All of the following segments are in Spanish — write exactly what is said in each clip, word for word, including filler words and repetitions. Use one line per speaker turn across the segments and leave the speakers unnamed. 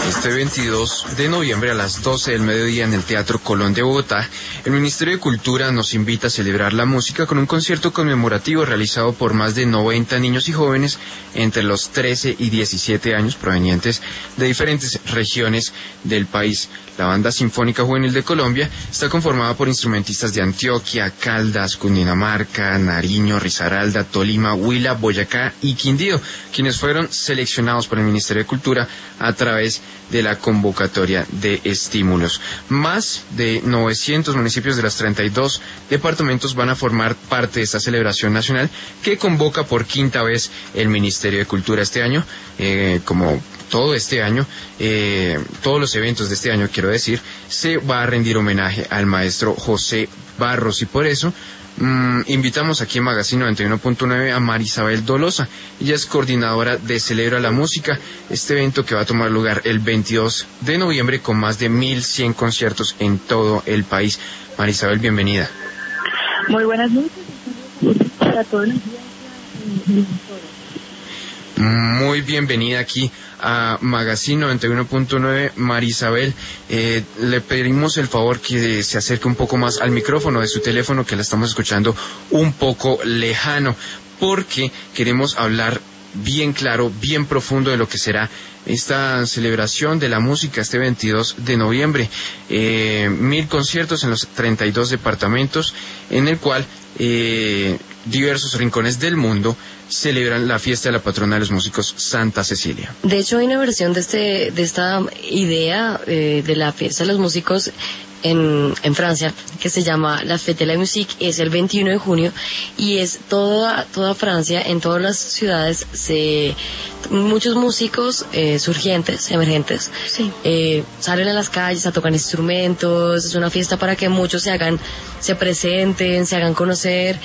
Este veintidós de noviembre a las doce del mediodía en el Teatro Colón de Bogotá, el Ministerio de Cultura nos invita a celebrar la música con un concierto conmemorativo realizado por más de noventa niños y jóvenes entre los trece y diecisiete años provenientes de diferentes regiones del país. La Banda Sinfónica Juvenil de Colombia está conformada por instrumentistas de Antioquia, Caldas, Cundinamarca, Nariño, Risaralda, Tolima, Huila, Boyacá y Quindío, quienes fueron seleccionados por el Ministerio de Cultura a través de la convocatoria de estímulos. Más de novecientos municipios de los treinta y dos departamentos van a formar parte de esta celebración nacional que convoca por quinta vez el Ministerio de Cultura este año, eh, como todo este año, eh, todos los eventos de este año, quiero decir, se va a rendir homenaje al maestro José Barros, y por eso mmm, invitamos aquí en Magazine noventa y uno punto nueve a Marisabel Dolosa. Ella es coordinadora de Celebra la Música, este evento que va a tomar lugar el veintidós de noviembre con más de mil cien conciertos en todo el país. Marisabel, bienvenida.
Muy buenas noches para todos.
Muy bienvenida aquí a Magazine noventa y uno punto nueve, Marisabel. Eh, le pedimos el favor que se acerque un poco más al micrófono de su teléfono, que la estamos escuchando un poco lejano, porque queremos hablar bien claro, bien profundo de lo que será esta celebración de la música este veintidós de noviembre. Eh, mil conciertos en los treinta y dos departamentos, en el cual eh, diversos rincones del mundo celebran la fiesta de la patrona de los músicos, Santa Cecilia.
De hecho, hay una versión de este de esta idea eh, de la fiesta de los músicos en, en Francia, que se llama la Fête de la Musique. Es el veintiuno de junio y es toda toda Francia, en todas las ciudades, se muchos músicos eh, surgientes, emergentes, sí. eh, salen a las calles a tocar instrumentos. Es una fiesta para que muchos se hagan, se presenten, se hagan conocer,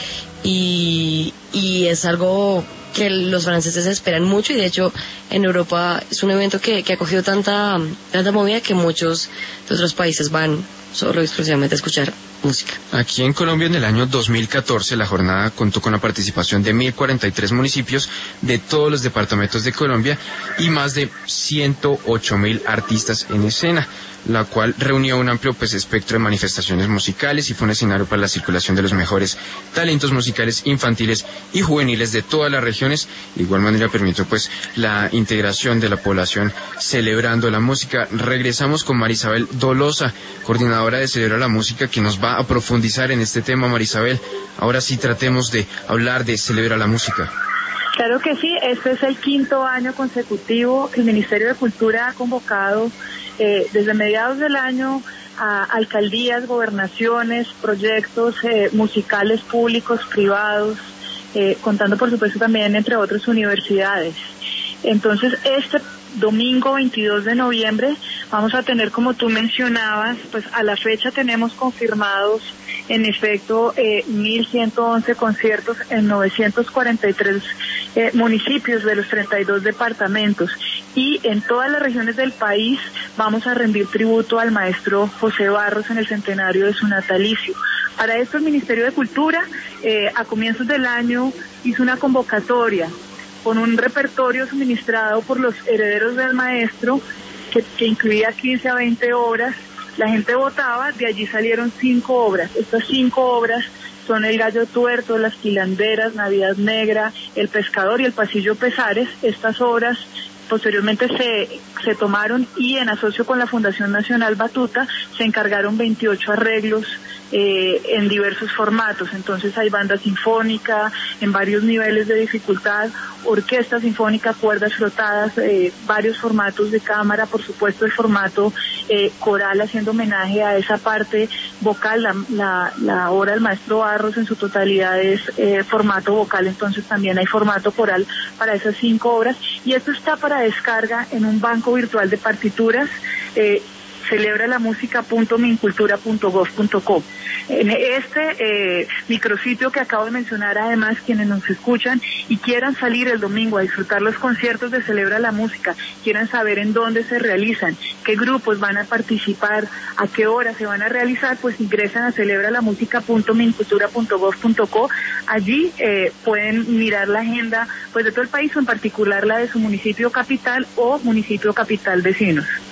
y, y es algo que los franceses esperan mucho, y de hecho en Europa es un evento que, que ha cogido tanta, tanta movida que muchos de otros países van solo exclusivamente a escuchar música.
Aquí en Colombia, en el año dos mil catorce, la jornada contó con la participación de mil cuarenta y tres municipios de todos los departamentos de Colombia y más de ciento ocho mil artistas en escena, la cual reunió un amplio pues, espectro de manifestaciones musicales y fue un escenario para la circulación de los mejores talentos musicales infantiles y juveniles de todas las regiones. De igual manera permitió pues la integración de la población celebrando la música. Regresamos con Marisabel Dolosa, coordinadora de Celebra la Música, que nos va a profundizar en este tema. Marisabel, ahora sí tratemos de hablar de Celebra la Música.
Claro que sí, este es el quinto año consecutivo que el Ministerio de Cultura ha convocado eh, desde mediados del año a alcaldías, gobernaciones, proyectos eh, musicales públicos, privados, eh, contando por supuesto también entre otros universidades. Entonces este domingo veintidós de noviembre vamos a tener, como tú mencionabas, pues a la fecha tenemos confirmados en efecto eh, mil ciento once conciertos en novecientos cuarenta y tres eh, municipios de los treinta y dos departamentos, y en todas las regiones del país vamos a rendir tributo al maestro José Barros en el centenario de su natalicio. Para esto el Ministerio de Cultura eh, a comienzos del año hizo una convocatoria con un repertorio suministrado por los herederos del maestro que, que incluía quince a veinte obras. La gente votaba, de allí salieron cinco obras. Estas cinco obras son El Gallo Tuerto, Las Quilanderas, Navidad Negra, El Pescador y El Pasillo Pesares. Estas obras posteriormente se, se tomaron y en asocio con la Fundación Nacional Batuta se encargaron veintiocho arreglos eh, en diversos formatos. Entonces hay banda sinfónica en varios niveles de dificultad, orquesta sinfónica, cuerdas frotadas, eh, varios formatos de cámara, por supuesto el formato eh, coral, haciendo homenaje a esa parte vocal. La, la, la obra del maestro Barros en su totalidad es eh, formato vocal, entonces también hay formato coral para esas cinco obras, y esto está para descarga en un banco virtual de partituras, eh, celebra la música punto mincultura punto gov punto co. En este eh, micrositio que acabo de mencionar, además, quienes nos escuchan y quieran salir el domingo a disfrutar los conciertos de Celebra la Música, quieran saber en dónde se realizan, qué grupos van a participar, a qué hora se van a realizar, pues ingresan a celebra la música punto mincultura punto gov punto co. Allí eh, pueden mirar la agenda pues de todo el país, o en particular la de su municipio capital o municipio capital vecinos.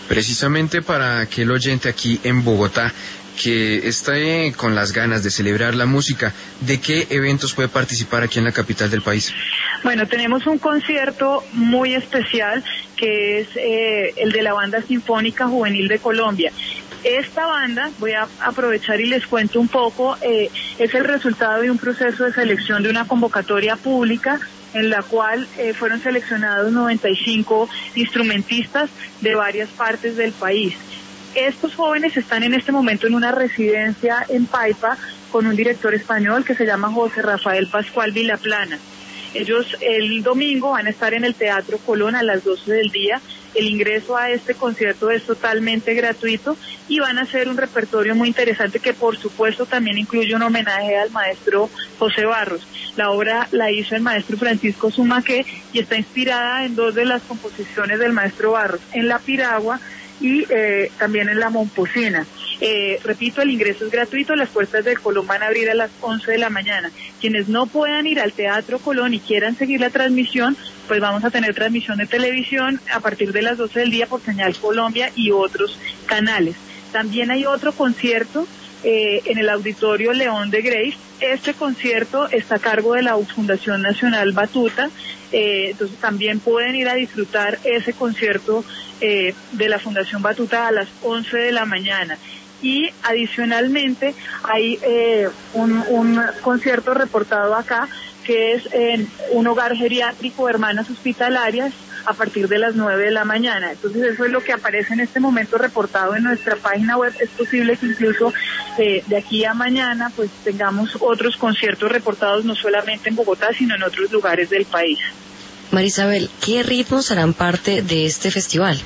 Precisamente para aquel oyente aquí en Bogotá que está eh, con las ganas de celebrar la música, ¿de qué eventos puede participar aquí en la capital del país?
Bueno, tenemos un concierto muy especial que es eh, el de la Banda Sinfónica Juvenil de Colombia. Esta banda, voy a aprovechar y les cuento un poco, eh, es el resultado de un proceso de selección de una convocatoria pública en la cual eh, fueron seleccionados noventa y cinco instrumentistas de varias partes del país. Estos jóvenes están en este momento en una residencia en Paipa con un director español que se llama José Rafael Pascual Vilaplana. Ellos el domingo van a estar en el Teatro Colón a las doce del día. El ingreso a este concierto es totalmente gratuito y van a hacer un repertorio muy interesante que por supuesto también incluye un homenaje al maestro José Barros. La obra la hizo el maestro Francisco Zumaque y está inspirada en dos de las composiciones del maestro Barros, en la piragua y eh, también en la momposina. Eh, repito, el ingreso es gratuito, las puertas del Colón van a abrir a las once de la mañana. Quienes no puedan ir al Teatro Colón y quieran seguir la transmisión, pues vamos a tener transmisión de televisión a partir de las doce del día por Señal Colombia y otros canales. También hay otro concierto eh, en el Auditorio León de Grace. Este concierto está a cargo de la Fundación Nacional Batuta, eh, entonces también pueden ir a disfrutar ese concierto eh, de la Fundación Batuta a las once de la mañana. Y adicionalmente hay eh, un, un concierto reportado acá que es en un hogar geriátrico de hermanas hospitalarias a partir de las nueve de la mañana. Entonces eso es lo que aparece en este momento reportado en nuestra página web. Es posible que incluso eh, de aquí a mañana pues tengamos otros conciertos reportados no solamente en Bogotá sino en otros lugares del país.
María Isabel, ¿qué ritmos harán parte de este festival?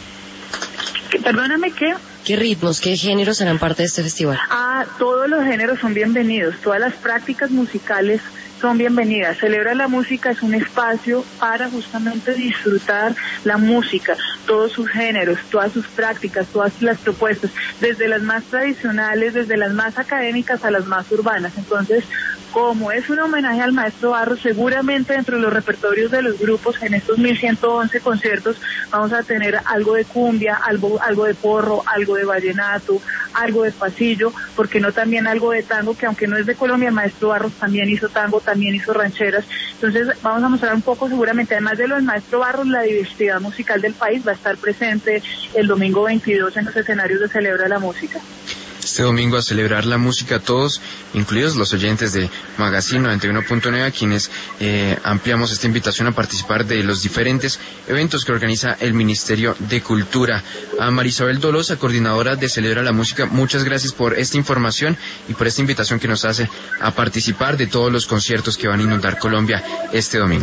Perdóname, ¿qué?
¿Qué ritmos, qué géneros harán parte de este festival?
Ah, todos los géneros son bienvenidos, todas las prácticas musicales son bienvenidas. Celebra la Música es un espacio para justamente disfrutar la música, todos sus géneros, todas sus prácticas, todas las propuestas, desde las más tradicionales, desde las más académicas a las más urbanas. Entonces, como es un homenaje al maestro Barros, seguramente dentro de los repertorios de los grupos, en estos mil ciento once conciertos, vamos a tener algo de cumbia, algo, algo de porro, algo de vallenato, algo de pasillo, porque no también algo de tango, que aunque no es de Colombia, el maestro Barros también hizo tango, también hizo rancheras. Entonces vamos a mostrar un poco, seguramente, además de lo del maestro Barros, la diversidad musical del país va a estar presente el domingo veintidós en los escenarios de Celebra la Música.
Este domingo a celebrar la música todos, incluidos los oyentes de Magazine noventa y uno punto nueve, a quienes eh, ampliamos esta invitación a participar de los diferentes eventos que organiza el Ministerio de Cultura. A María Isabel Dolosa, coordinadora de Celebra la Música, muchas gracias por esta información y por esta invitación que nos hace a participar de todos los conciertos que van a inundar Colombia este domingo.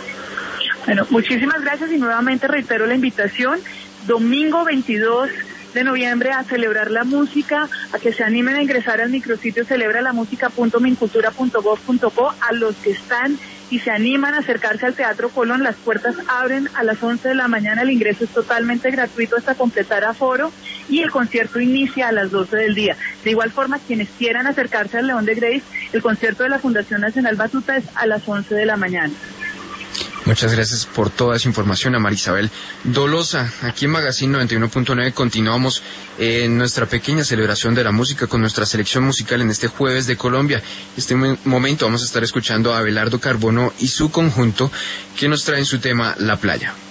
Bueno, muchísimas gracias y nuevamente reitero la invitación, domingo veintidós de noviembre a celebrar la música, a que se animen a ingresar al micrositio celebralamusica punto mincultura punto gov punto co. A los que están y se animan a acercarse al Teatro Colón, las puertas abren a las once de la mañana, el ingreso es totalmente gratuito hasta completar aforo y el concierto inicia a las doce del día. De igual forma, quienes quieran acercarse al León de Grace, el concierto de la Fundación Nacional Batuta es a las once de la mañana.
Muchas gracias por toda esa información a María Isabel Dolosa. Aquí en Magazine noventa y uno punto nueve continuamos en nuestra pequeña celebración de la música con nuestra selección musical en este Jueves de Colombia. En este momento vamos a estar escuchando a Abelardo Carbono y su conjunto que nos traen su tema La Playa.